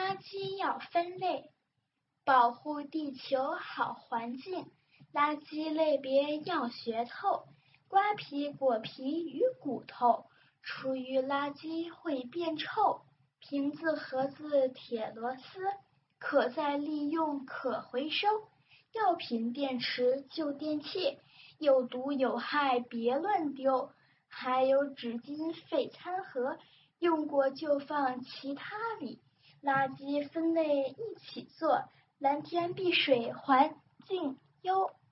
垃圾要分类，保护地球好环境，垃圾类别要学透，瓜皮、果皮与骨头，厨余垃圾会变臭，瓶子、盒子、铁螺丝，可再利用、可回收，药品、电池、旧电器，有毒有害别乱丢，还有纸巾、废餐盒，用过就放其他里，垃圾分类一起做，蓝天碧水环境优。